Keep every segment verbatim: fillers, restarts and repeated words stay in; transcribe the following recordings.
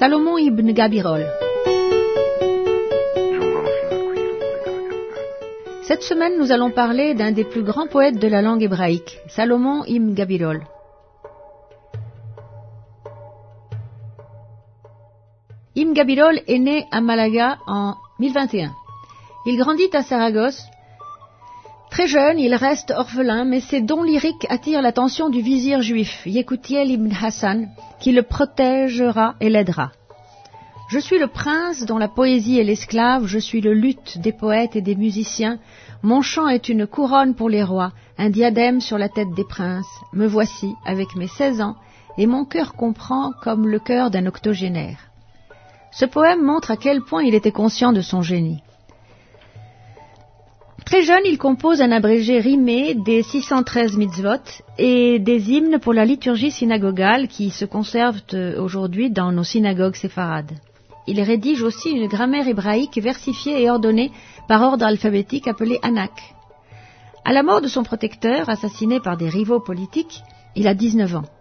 Salomon ibn Gabirol. Cette semaine, nous allons parler d'un des plus grands poètes de la langue hébraïque, Salomon ibn Gabirol. Ibn Gabirol est né à Malaga en mille vingt et un. Il grandit à Saragosse. Très jeune, il reste orphelin, mais ses dons lyriques attirent l'attention du vizir juif, Yekutiel ibn Hassan, qui le protégera et l'aidera. Je suis le prince dont la poésie est l'esclave, je suis le luth des poètes et des musiciens. Mon chant est une couronne pour les rois, un diadème sur la tête des princes. Me voici, avec mes seize ans, et mon cœur comprend comme le cœur d'un octogénaire. Ce poème montre à quel point il était conscient de son génie. Très jeune, il compose un abrégé rimé des six cent treize mitzvot et des hymnes pour la liturgie synagogale qui se conservent aujourd'hui dans nos synagogues séfarades. Il rédige aussi une grammaire hébraïque versifiée et ordonnée par ordre alphabétique appelée Anak. À la mort de son protecteur, assassiné par des rivaux politiques, il a dix-neuf ans.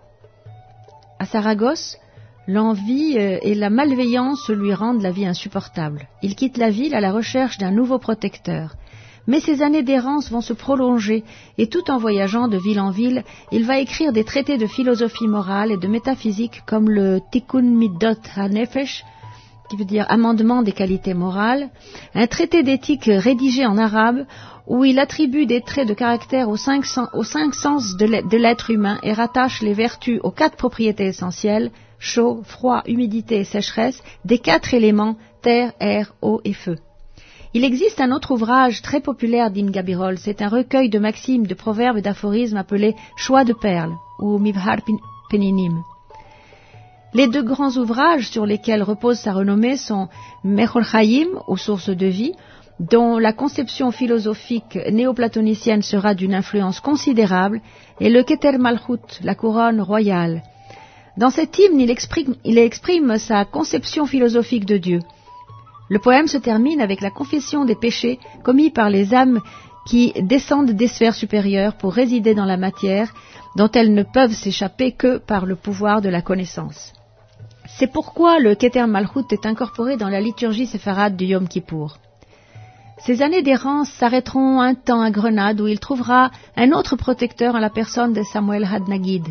À Saragosse, l'envie et la malveillance lui rendent la vie insupportable. Il quitte la ville à la recherche d'un nouveau protecteur. Mais ses années d'errance vont se prolonger, et tout en voyageant de ville en ville, il va écrire des traités de philosophie morale et de métaphysique comme le Tikkun Middot HaNefesh, qui veut dire amendement des qualités morales, un traité d'éthique rédigé en arabe, où il attribue des traits de caractère aux cinq, sens, aux cinq sens de l'être humain et rattache les vertus aux quatre propriétés essentielles, chaud, froid, humidité et sécheresse, des quatre éléments, terre, air, eau et feu. Il existe un autre ouvrage très populaire d'Ibn Gabirol, c'est un recueil de maximes, de proverbes et d'aphorismes appelé Choix de perles, ou Mibhar Peninim. Les deux grands ouvrages sur lesquels repose sa renommée sont Mechol Chaim, ou Source de vie, dont la conception philosophique néoplatonicienne sera d'une influence considérable, et le Keter Malchut, la couronne royale. Dans cet hymne, il exprime, il exprime sa conception philosophique de Dieu. Le poème se termine avec la confession des péchés commis par les âmes qui descendent des sphères supérieures pour résider dans la matière, dont elles ne peuvent s'échapper que par le pouvoir de la connaissance. C'est pourquoi le Keter Malchut est incorporé dans la liturgie séfarade du Yom Kippour. Ses années d'errance s'arrêteront un temps à Grenade où il trouvera un autre protecteur en la personne de Samuel Hadnagid.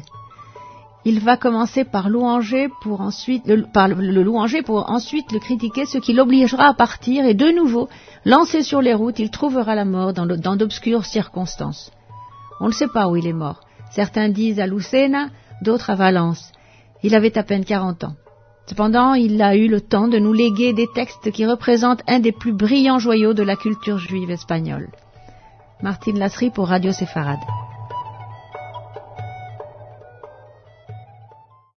Il va commencer par louanger pour ensuite le, par le, le louanger pour ensuite le critiquer, ce qui l'obligera à partir et de nouveau, lancé sur les routes, il trouvera la mort dans, le, dans d'obscures circonstances. On ne sait pas où il est mort. Certains disent à Lucena, d'autres à Valence. Il avait à peine quarante ans. Cependant, il a eu le temps de nous léguer des textes qui représentent un des plus brillants joyaux de la culture juive espagnole. Martine Lasserie pour Radio Séfarade.